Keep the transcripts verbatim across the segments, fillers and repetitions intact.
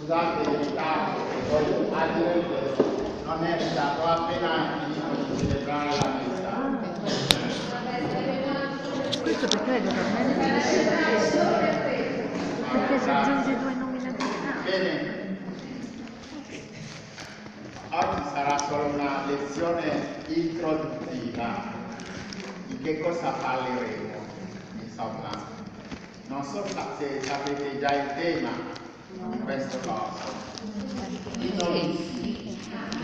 Scusate il ritardo, voglio agire che non è stato appena finito di celebrare la messa. Questo perché è totalmente perché si aggiunge due nominalità. Bene, oggi sarà solo una lezione introduttiva. Di che cosa parleremo? Insomma, non so se sapete già il tema di questo corso. I novissimi.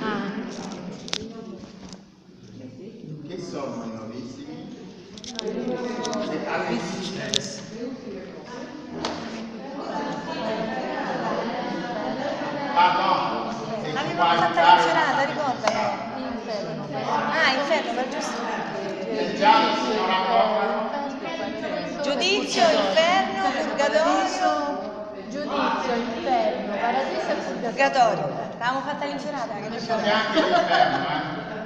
Che sono i novissimi? Le catechiste. Pardon, se ci può L'abbiamo fatta aiutare. lezione, ricorda? Ah, inferno, per giusto. Leggiamo, signora Coppa. Giudizio, inferno, purgatorio. Giudizio, inferno, paradiso e purgatorio. Purgatorio. L'avevamo fatta l'inferata, che C'è anche l'inferno, eh?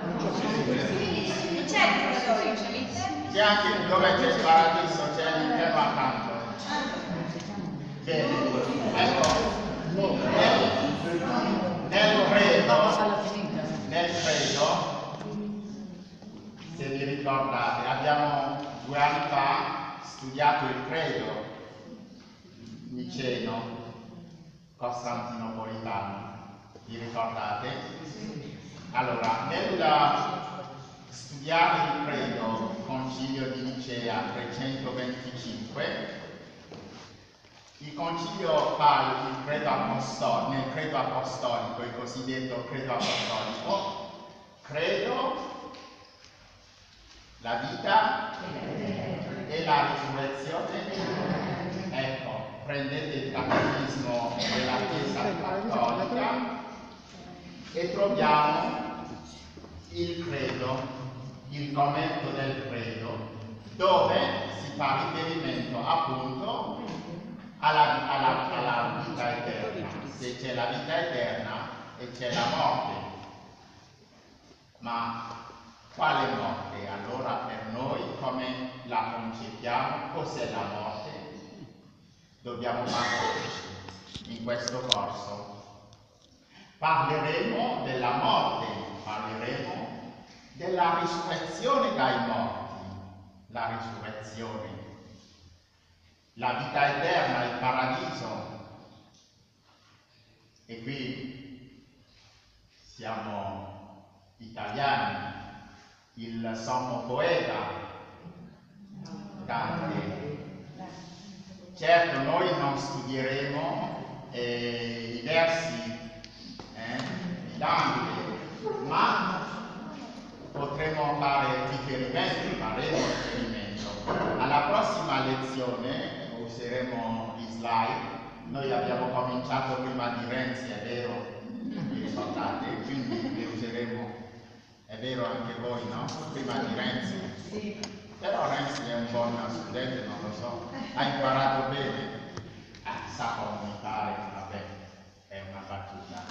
c'è il purgatorio. C'è anche dove c'è il paradiso, c'è l'inferno accanto. Bene, ecco, nel, nel credo, nel credo, se vi ricordate, abbiamo due anni fa studiato il credo niceno, costantinopolitano, vi ricordate? Allora, nel studiare il credo, concilio di Nicea trecentoventicinque, il concilio fa il credo apostolico, nel credo apostolico, il cosiddetto credo apostolico, credo la vita e la risurrezione. Ecco, prendete il catechismo della Chiesa Cattolica e troviamo il credo, il commento del credo, dove si fa riferimento appunto alla, alla, alla vita eterna, se c'è la vita eterna e c'è la morte. Ma quale morte? Allora per noi come la concepiamo? Cos'è la morte? Dobbiamo parlarci in questo corso. Parleremo della morte, parleremo della risurrezione dai morti, la risurrezione, la vita eterna, il paradiso. E qui siamo italiani, il sommo poeta Dante. Certo, noi non studieremo eh, i versi eh, di Dante, ma potremo fare riferimento, faremo riferimento. Alla prossima lezione useremo gli slide. Noi abbiamo cominciato prima di Renzi, è vero, vi ricordate? Quindi li useremo, è vero anche voi, no? Prima di Renzi. Sì. Però Renzi è un buon studente, non lo so, ha imparato bene, ah, sa comunicare, vabbè, è una battuta.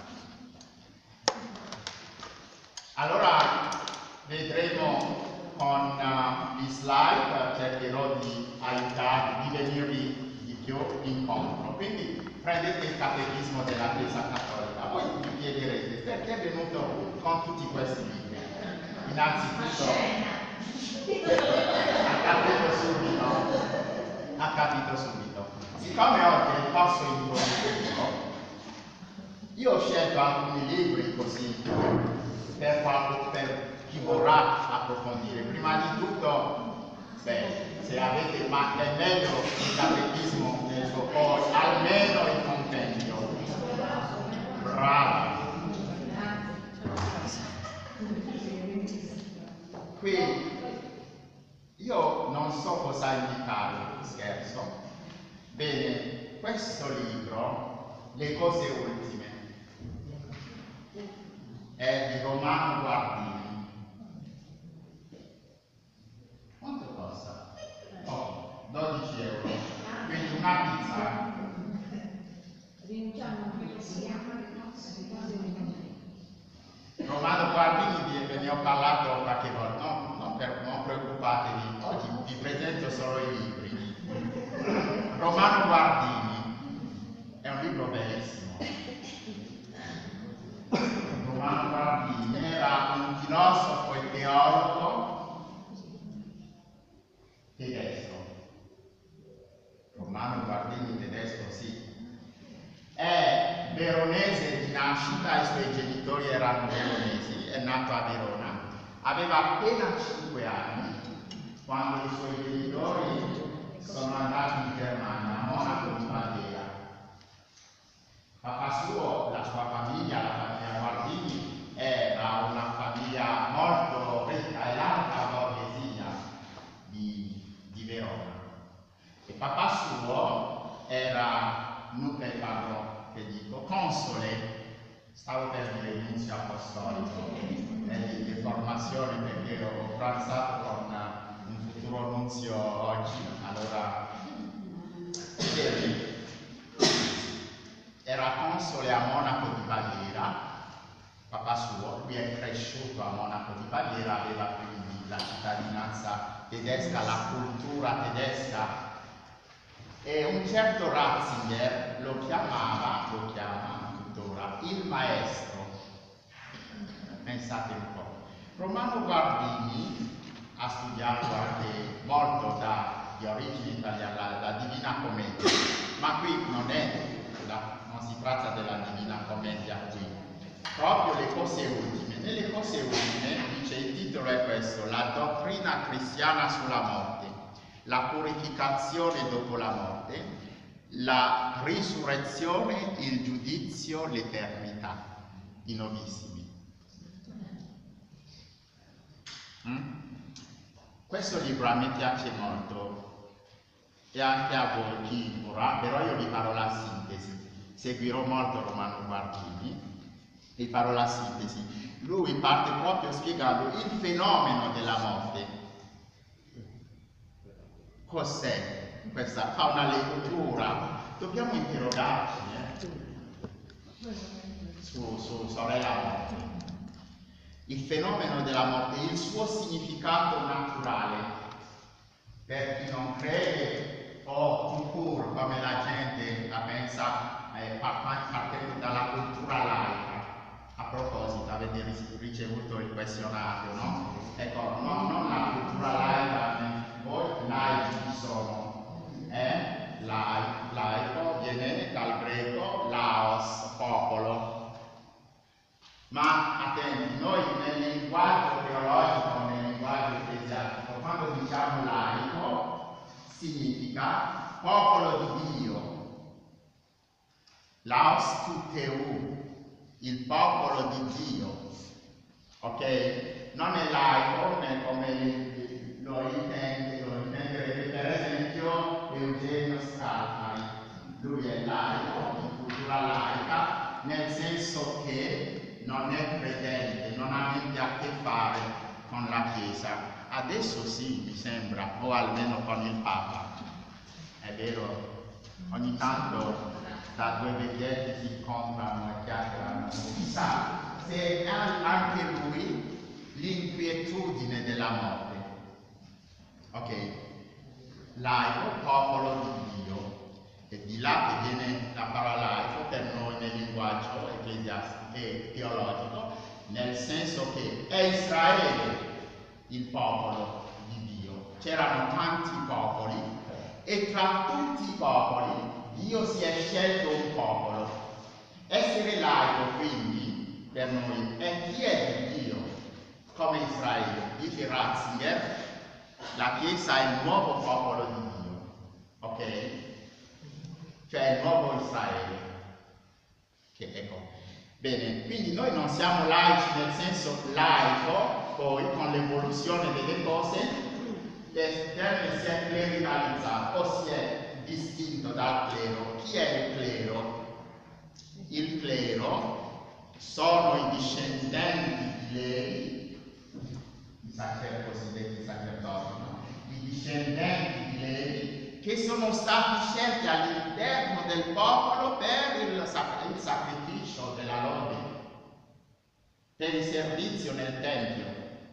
Allora vedremo con uh, gli slide, cercherò di aiutarvi, di venirvi di più incontro. Quindi prendete il catechismo della Chiesa Cattolica, voi vi chiederete perché è venuto con tutti questi libri. Innanzitutto ha capito subito, ha capito subito. Siccome oggi è il corso introduttivo, io ho scelto alcuni libri così per, per chi vorrà approfondire. Prima di tutto, beh, se avete, ma è meglio il catechismo nel suo poi, almeno il compendio. Bravo. Qui io non so cosa indicare, scherzo. Bene, questo libro, Le cose ultime, è di Romano Guardini. Quanto costa? Oh, dodici euro. Quindi una pizza. Romano Guardini, ve ne ho parlato qualche volta, no, non, per, non preoccupatevi, oggi vi presento solo i libri. Romano Guardini è un libro bellissimo, veronese di nascita, i suoi genitori erano veronesi, è nato a Verona. Aveva appena cinque anni quando i suoi genitori sono andati in Germania, a Monaco di Baviera. Papà suo, la sua famiglia, la famiglia Guardini, era una famiglia molto ricca, è l'alta borghesia di, di Verona. E papà suo era, non che parlo, che dico, console, stavo per dire nunzio apostolico, eh, di formazione perché ho pranzato con un futuro nunzio oggi, allora era console a Monaco di Baviera, papà suo, lui è cresciuto a Monaco di Baviera, aveva quindi la cittadinanza tedesca, la cultura tedesca, e un certo Ratzinger lo chiamava, lo chiama tuttora, il maestro. Pensate un po'. Romano Guardini ha studiato anche molto da, di origine italiana, la, la Divina Commedia, ma qui non è la, non si tratta della Divina Commedia qui, proprio le cose ultime. Nelle cose ultime, dice, il titolo è questo: la dottrina cristiana sulla morte, la purificazione dopo la morte, la risurrezione, il giudizio, l'eternità. I novissimi. Mm? Questo libro a me piace molto e anche a voi chi vorrà, però io vi farò la sintesi. Seguirò molto Romano Guardini, vi farò la sintesi. Lui parte proprio spiegando il fenomeno della morte. Cos'è questa? Fa una lettura. Dobbiamo interrogarci eh? su, su sorella morte. Il fenomeno della morte, il suo significato naturale. Per chi non crede o un pur, come la gente la pensa, eh, partendo dalla cultura laica. A proposito, avete ricevuto il questionario, no? Ecco, no, non la cultura laica, voi laici chi sono? Eh? Lai, laico viene dal greco laos, popolo. Ma attenti, noi nel linguaggio teologico, nel linguaggio ecclesiastico, quando diciamo laico, significa popolo di Dio. Laos tu teu, il popolo di Dio. Ok? Non è laico, come lo intende, lo intenderebbe per esempio Eugenio Scalfari. Lui è laico, in cultura laica, nel senso che non è credente, non ha niente a che fare con la Chiesa. Adesso sì, mi sembra, o almeno con il Papa. È vero, ogni tanto da due vecchietti si incontrano e chiacchierano. Chissà se anche lui l'inquietudine della morte. Ok, laico, popolo di Dio. E di là che viene la parola laico per noi nel linguaggio ecclesiastico e teologico, nel senso che è Israele il popolo di Dio. C'erano tanti popoli e tra tutti i popoli Dio si è scelto un popolo. Essere laico quindi per noi è chi è di Dio come Israele. Dice Ratzinger, la Chiesa è il nuovo popolo di Dio, ok? Cioè il nuovo Israele. Che ecco. Bene, quindi noi non siamo laici nel senso laico, poi con l'evoluzione delle cose, il termine si è clericalizzato o si è distinto dal clero. Chi è il clero? Il clero sono i discendenti di Levi, i sacer, cosiddetti sacerdoti, no? I discendenti di Levi che sono stati scelti all'interno del popolo per il, sac il sacrificio della lode, per il servizio nel Tempio.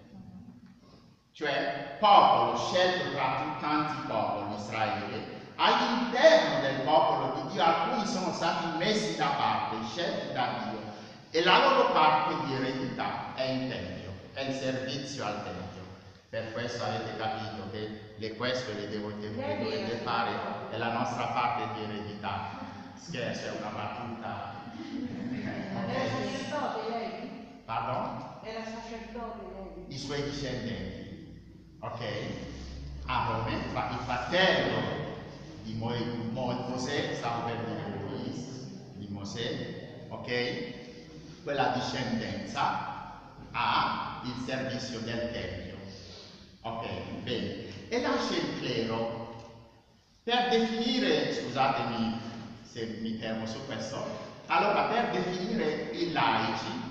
Cioè, popolo scelto tra tanti popoli, Israele, all'interno del popolo di Dio, alcuni sono stati messi da parte, scelti da Dio, e la loro parte di eredità è in Tempio, è il servizio al Tempio. Per questo avete capito che le questo le, devo, le dovete fare, è la nostra parte di eredità. Scherzo, è una battuta. Era sacerdote lei? Pardon? Era sacerdote lei? I suoi discendenti, ok? Aarone, il fratello di Mo Mo Mosè, stavo per dire lui, di Mosè, ok? Quella discendenza ha il servizio del Tempio, ok? Bene. E lascia il clero per definire, scusatemi se mi fermo su questo, allora per definire i laici.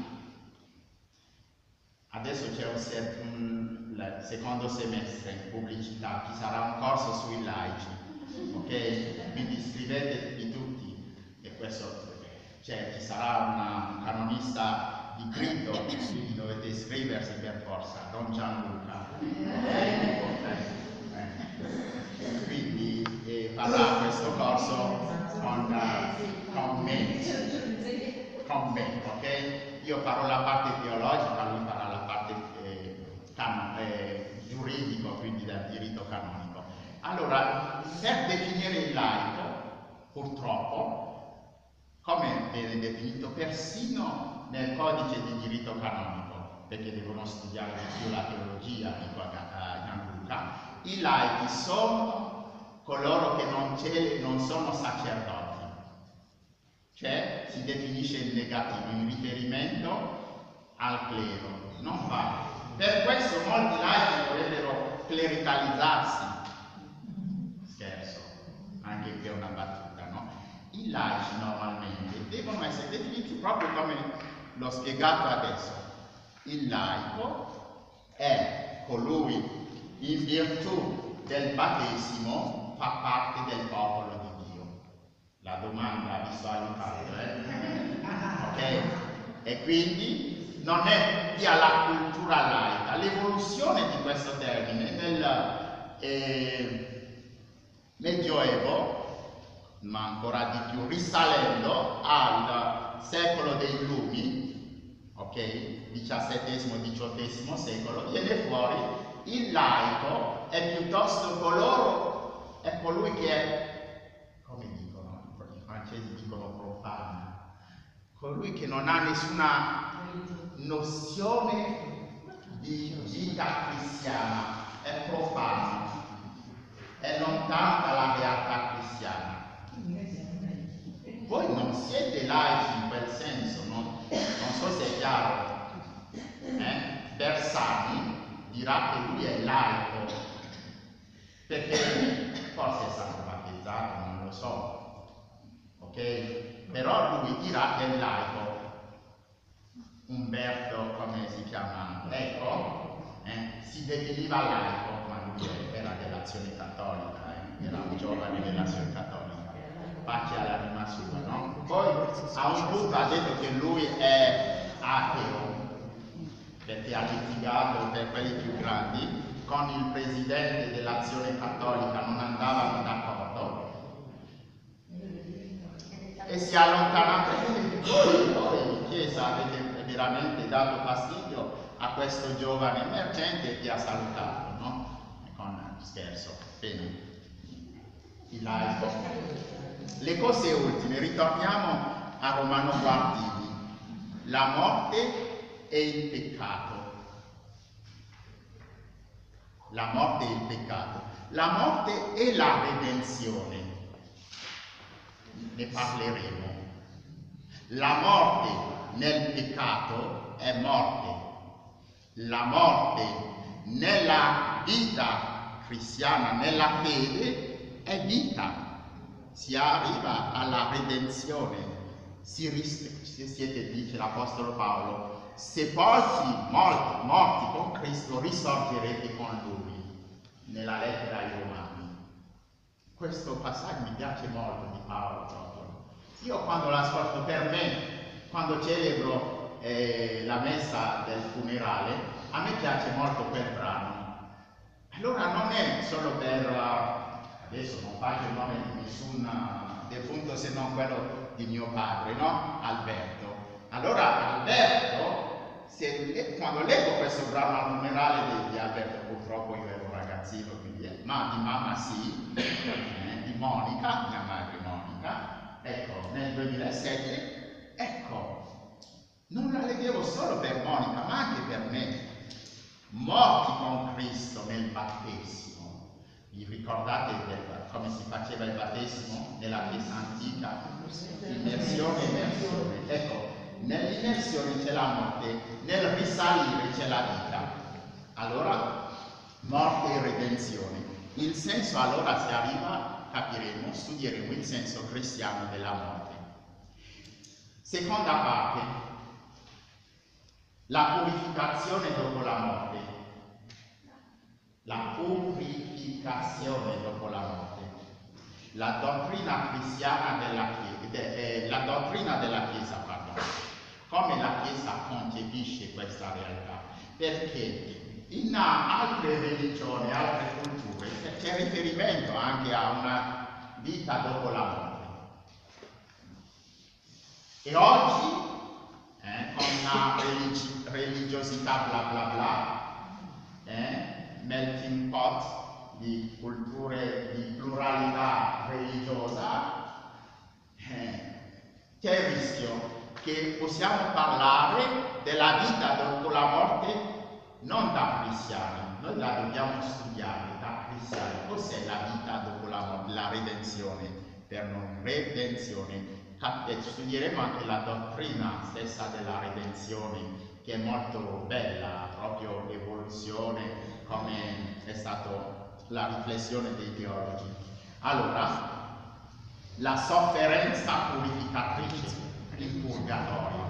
Adesso c'è un, se un secondo semestre in pubblicità, ci sarà un corso sui laici, ok? Quindi iscrivetevi tutti, e questo, cioè ci sarà una, un canonista di Cristo, quindi dovete iscriversi per forza, Don Gianluca. Okay? Eh. Quindi eh, farà questo corso con, uh, con me, con me, ok? Io farò la parte teologica, lui farà la parte eh, can eh, giuridico, quindi del diritto canonico. Allora, per definire il laico, purtroppo, come viene definito persino nel codice di diritto canonico, perché devono studiare di più la teologia, dico a Gianluca, i laici sono coloro che non, non sono sacerdoti. Cioè si definisce il negativo in riferimento al clero, non va. Per questo molti laici vorrebbero clericalizzarsi. Scherzo, anche qui è una battuta, no? I laici normalmente devono essere definiti proprio come l'ho spiegato adesso. Il laico è colui in virtù del battesimo fa parte del popolo di Dio. La domanda vi sto aiutando, eh? Ok? E quindi non è via la cultura laica. L'evoluzione di questo termine nel eh, Medioevo, ma ancora di più, risalendo al secolo dei lumi, ok? diciassettesimo diciottesimo secolo, viene fuori il laico è piuttosto coloro, è colui che è, come dicono, i francesi dicono profano, colui che non ha nessuna nozione di vita cristiana, è profano, è lontano dalla realtà cristiana. Voi non siete laici in quel senso, no? Non so se è chiaro. Eh? Bersani dirà che lui è laico, perché forse è stato battezzato, non lo so, ok? Però lui dirà che è laico. Umberto, come si chiama? Ecco, eh? si definiva laico, ma lui era dell'Azione Cattolica, eh? era un giovane dell'Azione Cattolica. Pace all'anima sua, no? Poi a un punto ha detto che lui è ateo, perché ha litigato per quelli più grandi con il presidente dell'Azione Cattolica, non andavano d'accordo e si è allontanato. Voi, voi in chiesa avete veramente dato fastidio a questo giovane emergente che ha salutato, no? Con scherzo, bene. Il laico. Le cose ultime, ritorniamo a Romano Guardini, la morte e il peccato. La morte e il peccato. La morte e la redenzione. Ne parleremo. La morte nel peccato è morte. La morte nella vita cristiana, nella fede, è vita. Si arriva alla redenzione, si se siete, dice l'Apostolo Paolo, sepolti, morti, morti con Cristo, risorgerete con Lui, nella lettera ai Romani. Questo passaggio mi piace molto di Paolo proprio. Io quando l'ascolto, per me, quando celebro eh, la messa del funerale, a me piace molto quel brano. Allora non è solo per... Adesso non faccio il nome di nessun defunto se non quello di mio padre, no? Alberto. Allora Alberto, se, quando leggo questo brano al funerale di, di Alberto, purtroppo io ero ragazzino, quindi, ma di mamma sì, eh, di Monica, mia madre Monica, ecco, nel duemilasette, ecco, non la leggevo solo per Monica, ma anche per me. Morti con Cristo nel battesimo. Vi ricordate del, come si faceva il battesimo nella Chiesa antica? Immersione, immersione. Ecco, nell'immersione c'è la morte, nel risalire c'è la vita. Allora, morte e redenzione. Il senso, allora, se arriva, capiremo, studieremo il senso cristiano della morte. Seconda parte, la purificazione dopo la morte. La purificazione dopo la morte. La dottrina cristiana della Chiesa, de, eh, la dottrina della Chiesa, pardon. Come la Chiesa concepisce questa realtà? Perché in altre religioni, altre culture, c'è riferimento anche a una vita dopo la morte. E oggi, eh, con una religi religiosità bla bla bla, eh, melting pot di culture di pluralità religiosa, eh, c'è il rischio che possiamo parlare della vita dopo la morte non da cristiani, noi la dobbiamo studiare da cristiani. Cos'è la vita dopo la morte? La redenzione, per noi, redenzione. Studieremo anche la dottrina stessa della redenzione, che è molto bella, proprio l'evoluzione, come è stata la riflessione dei teologi. Allora, la sofferenza purificatrice, il purgatorio.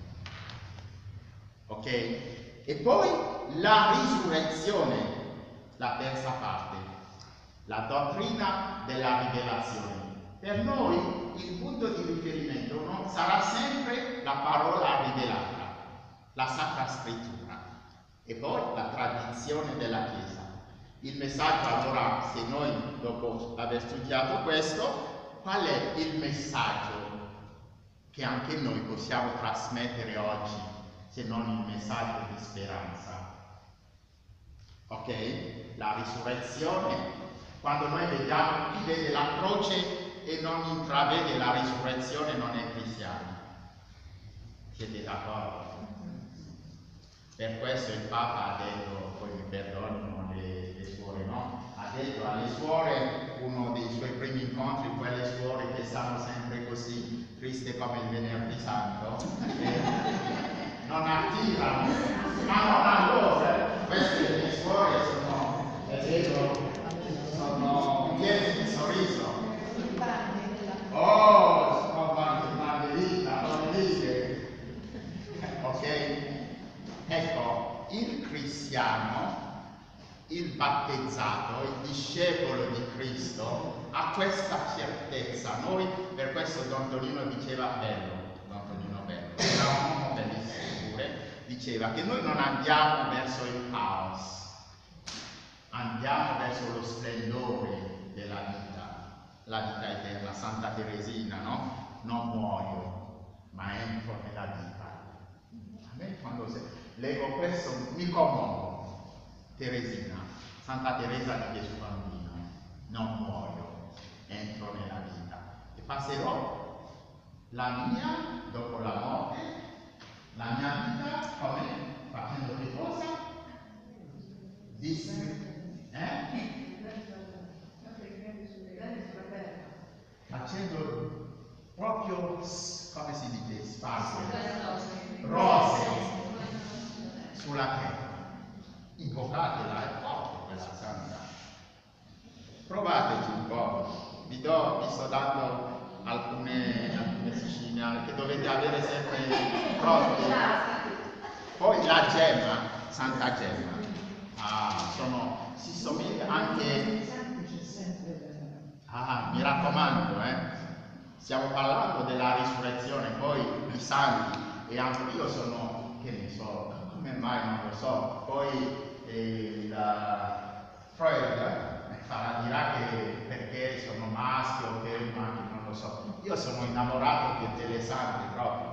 Ok? E poi la risurrezione, la terza parte, la dottrina della rivelazione. Per noi il punto di riferimento non sarà sempre la parola rivelata, la Sacra Scrittura, e poi la tradizione della Chiesa. Il messaggio, allora, se noi dopo aver studiato questo, qual è il messaggio che anche noi possiamo trasmettere oggi, se non il messaggio di speranza? Ok? La risurrezione, quando noi vediamo chi vede la croce e non intravede la risurrezione, non è cristiano. Siete d'accordo? Per questo il Papa ha detto, poi mi perdonino le, le suore, no? Ha detto alle suore, uno dei suoi primi incontri, quelle suore che stanno sempre così triste come il venerdì santo, eh, non attirano, ma non a loro. Queste mie suore sono, è vero, sono piene di sorriso. Oh, sono quante vita, non dite. Ok? Ecco, il cristiano, il battezzato, il discepolo di Cristo ha questa certezza. Noi, per questo Don Tonino diceva bello, Don Tonino bello, era un uomo bellissimo pure, diceva che noi non andiamo verso il caos, andiamo verso lo splendore della vita, la vita eterna. Santa Teresina, no? Non muoio, ma entro nella vita. A me quando se... leggo questo mi commuovo. Teresina, Santa Teresa di Gesù Bambino, non muoio, entro nella vita e passerò la mia, dopo la morte, la mia vita come? Facendo che cosa? Distri- eh? Facendo proprio, come si dice, spazio, rose sulla terra. Invocatela, è forte quella santa. Provateci un po', vi, do, vi sto dando alcune, alcune segnali che dovete avere sempre pronti. Poi la gemma, Santa Gemma, ah, sono, si somiglia anche, ah, mi raccomando, eh, stiamo parlando della risurrezione, poi i santi, e anche io sono, che ne so, come mai non lo so, poi eh, la Freud farà, dirà che perché sono maschio o femmina, non lo so. Io sono innamorato di delle sante proprio.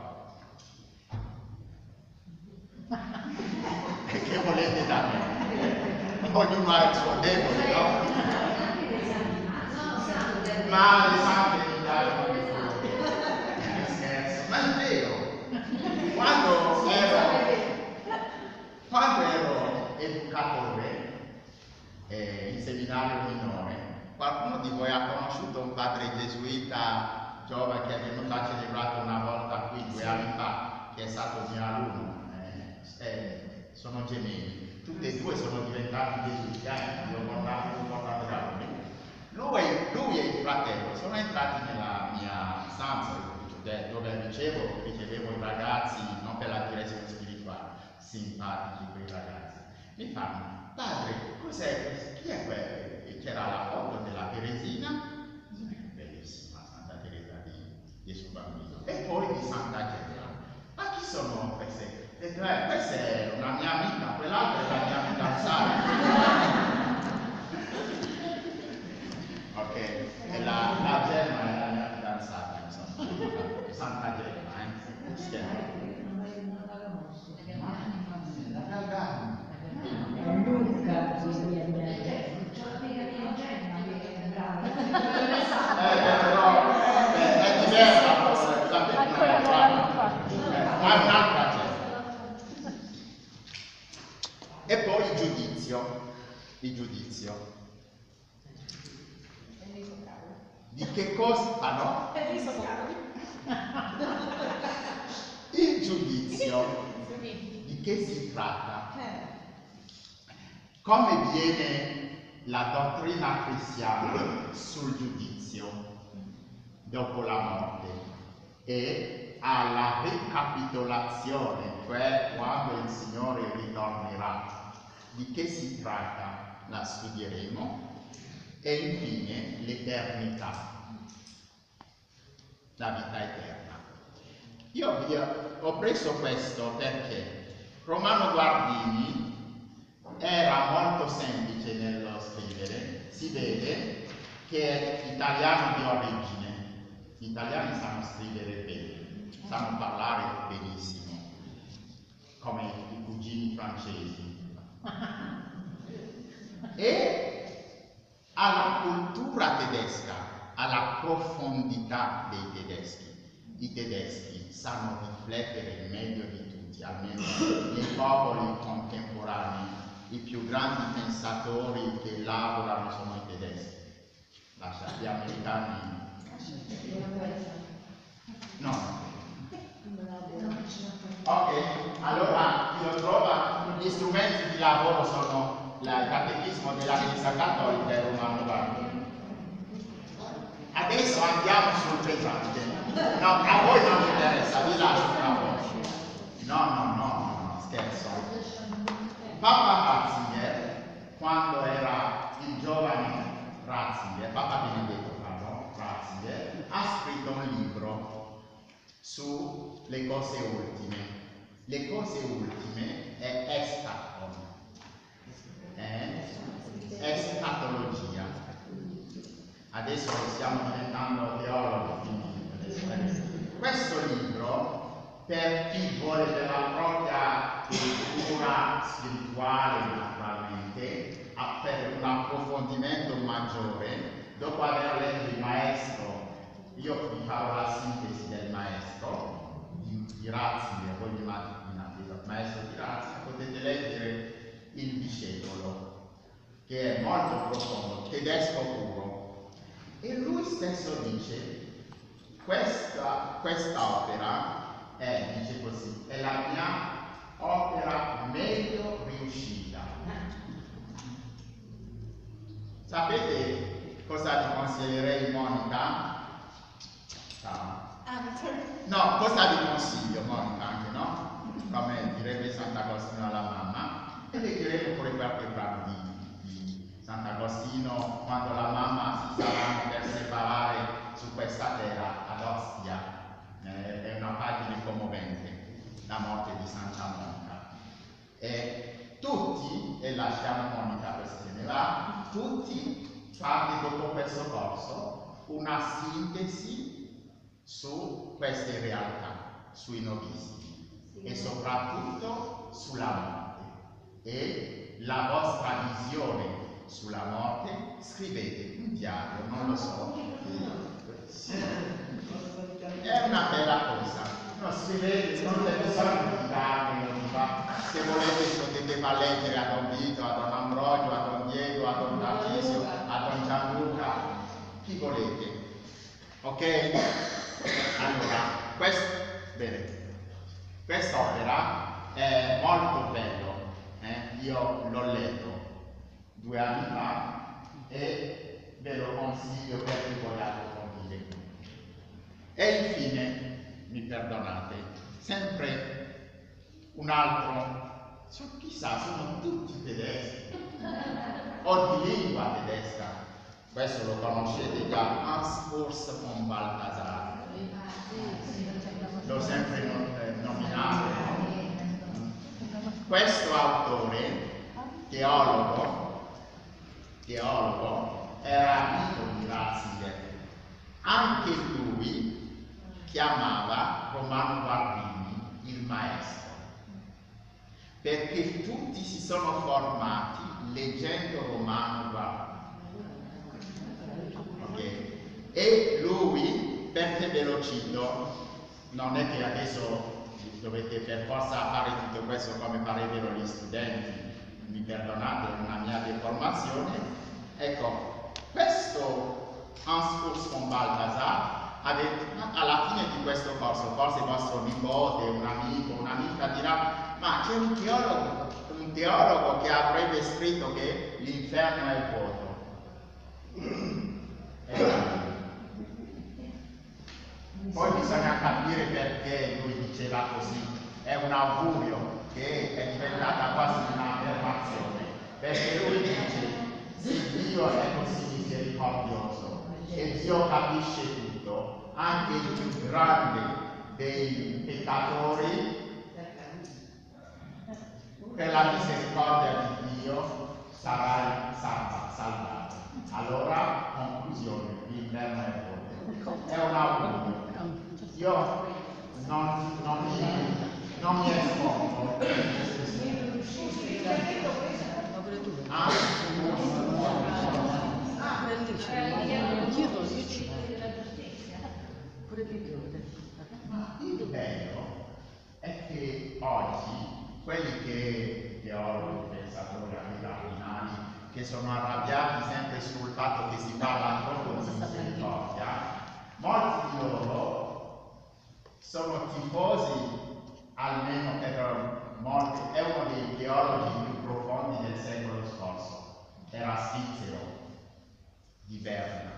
E che volete da me? Ognuno ha il suo debole, no? Ma le sante mi danno di tutto. qualcuno di voi ha conosciuto un padre gesuita giovane che è venuto a celebrato una volta qui due anni fa, che è stato mio alunno? Eh, eh, sono gemelli, tutti e due sono diventati gesuiti, eh? Io ho portato un portato da lui. Lui, lui e il fratello sono entrati nella mia stanza dove ricevo, ricevevo i ragazzi, non per la direzione spirituale, simpatici quei ragazzi. Mi fanno, padre, cos'è? Chi è quello? C'era la foto della Teresina, bellissima, Santa Teresa di Gesù Bambino, e poi di Santa Gemma. Ma chi sono queste? E eh, questa è una mia amica, quell'altra è la mia fidanzata. Ok, e la, la Gemma è la mia fidanzata, insomma. Santa Gemma, eh? Scherzo. La Galgani. Luca, Eh, però eh, è diversa, la Ancora non l'hanno fatto. ma è un'altra gente. E poi il giudizio, il giudizio. Di che cosa? Ah no? Il giudizio. Di che si tratta? Come viene la dottrina cristiana sul giudizio dopo la morte e alla ricapitolazione, cioè quando il Signore ritornerà. Di che si tratta? La studieremo. E infine l'eternità, la vita eterna. Io vi ho preso questo perché Romano Guardini era molto semplice nello scrivere, si vede che è italiano di origine, gli italiani sanno scrivere bene, sanno parlare benissimo, come i cugini francesi. E alla cultura tedesca, alla profondità dei tedeschi. I tedeschi sanno riflettere meglio di tutti, almeno nei popoli contemporanei. I più grandi pensatori che lavorano sono i tedeschi. Lascia gli americani. No. Ok, allora chi lo trova, gli strumenti di lavoro sono il catechismo della Chiesa Cattolica e Romano Guardini. Adesso andiamo sul pesante. No, a voi non vi interessa, vi lascio tra voi. No, no, no, no, no, scherzo. Papa Ratzinger, quando era il giovane Ratzinger, Papa Benedetto pardon, Ratzinger, ha scritto un libro sulle cose ultime. Le cose ultime è eschaton. È eschatologia. Adesso stiamo diventando teologi. Questo libro, per chi vuole per la propria cultura spirituale, naturalmente, per un approfondimento maggiore, dopo aver letto il maestro, io vi farò la sintesi del maestro di, di Ratzinger, voi immaginate il maestro di Ratzinger, potete leggere il discepolo, che è molto profondo, tedesco puro, e lui stesso dice questa quest'opera è, dice così, è la mia opera meglio riuscita. Sapete cosa ti consiglierei, Monica? Ciao. No, cosa ti consiglio, Monica, anche no? Come direbbe Sant'Agostino alla mamma. E leggeremo pure qualche brano di, di Sant'Agostino quando la mamma si sarà per separare su questa terra ad Ostia. Eh, è una pagina commovente, la morte di Santa Monica. E tutti, e lasciamo Monica per se ne va, tutti fanno dopo questo corso una sintesi su queste realtà, sui novizi e soprattutto sulla morte. E la vostra visione sulla morte, scrivete un diario, non lo so. È una bella cosa. No, si vede, non c'è bisogno di darmi, non si fa. Se volete potete far leggere a Don Vito, a Don Ambrogio, a Don Diego, a Don Tarcisio, a Don Gianluca, chi volete. Ok? Allora, questo, bene, quest'opera è molto bella, eh? Io l'ho letto due anni fa e ve lo consiglio per chi vuole approfondire. E infine, mi perdonate, sempre un altro, so, chissà, sono tutti tedeschi, o di lingua tedesca, questo lo conoscete già, Hans Urs von Balthasar, l'ho sempre nominato. Questo autore, teologo, teologo, era amico di Ratzinger, anche lui chiamava Romano Guardini il maestro, perché tutti si sono formati leggendo Romano Guardini. Okay. E lui, perché ve lo cito, non è che adesso dovete per forza fare tutto questo come farebbero gli studenti, mi perdonate, è una mia deformazione. Ecco, questo Hans Urs von Balthasar, alla fine di questo corso, forse vostro nipote, un amico, un'amica dirà: ma c'è un teologo, un teologo che avrebbe scritto che l'inferno è vuoto. Poi bisogna capire perché lui diceva così. È un augurio che è diventata quasi un'affermazione, perché lui dice: sì, Dio è così misericordioso e Dio capisce tutto, anche il più grande dei peccatori, per la misericordia di Dio sarai salvato. Allora, conclusione, l'inferno è vuoto. È un augurio. Io non, non, mi, non mi espongo. Ah, il bello è che oggi quelli che teologi, pensatori abitudinali, che sono arrabbiati sempre sul fatto che si parla troppo di misericordia, molti di loro sono tifosi, almeno per molti, è uno dei teologi più profondi del secolo scorso, era svizzero, di Berna.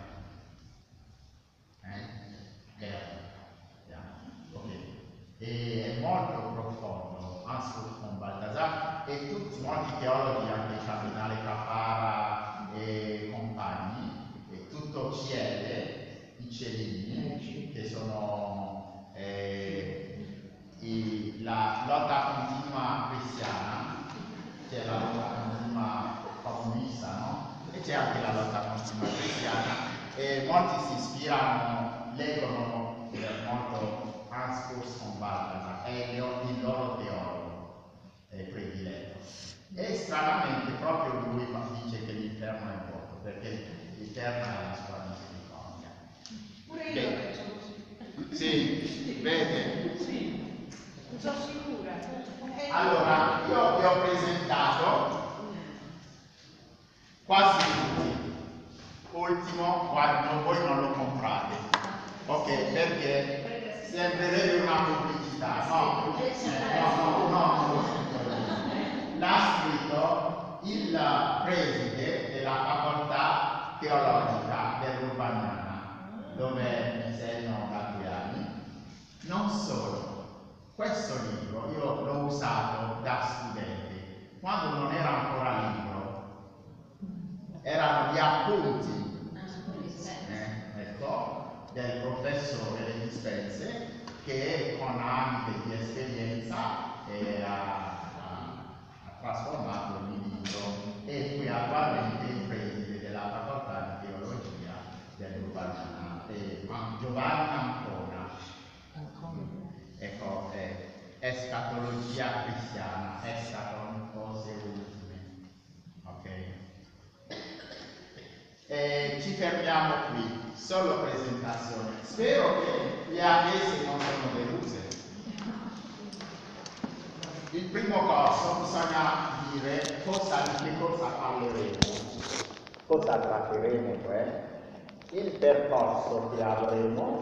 Eh? Berna. Yeah. Okay. E è molto profondo, Hans Urs von Balthasar, e tutti, molti teologi, anche il cardinale Cappara e compagni, e tutto C L, i Celini, che sono eh, i, la lotta continua cristiana, c'è la lotta continua comunista, no? E c'è anche la lotta continua cristiana, e molti si ispirano, leggono molto Hans Urs von Balthasar, è il loro teologo eh, prediletto. E stranamente proprio lui dice che l'inferno è vuoto, perché l'inferno è la sua misericordia. Pure io lo penso così. Sì, vede? Sì, non sono sicura. Allora, io vi ho presentato quasi tutti. Ultimo, guarda, voi non lo comprate, ok? Perché sembrerebbe una pubblicità, no? No, no, no. L'ha scritto il preside della facoltà teologica dell'Urbaniana, dove insegno da due anni. Non solo, questo libro io l'ho usato da studente, quando non era ancora libro, erano gli appunti eh, ecco, del professore degli Dispense, che con anni di esperienza eh, ha, ha, ha trasformato il libro, e qui attualmente il preside della facoltà di teologia dell'Urbaniana, eh, Giovanni Ancona. Ecco, eh, escatologia cristiana, escaton cose ultime. Ok? E ci fermiamo qui, solo presentazione. Spero che le attese non sono deluse. il primo corso bisogna dire cosa, di che cosa parleremo, cosa tratteremo, cioè il percorso che avremo,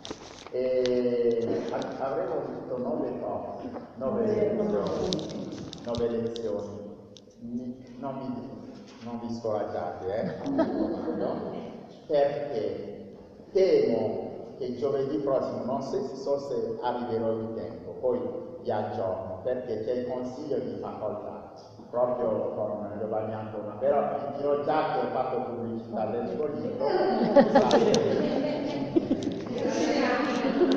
e avremo tutto nove cose, nove lezioni, nove lezioni. Non, mi, non vi scoraggiate, eh? No? Perché temo che giovedì prossimo, non so se arriverò in tempo, poi vi aggiorno, perché c'è il consiglio di facoltà, proprio con Giovanni Ancona, però vi dirò già che ho fatto pubblicità del suo libro.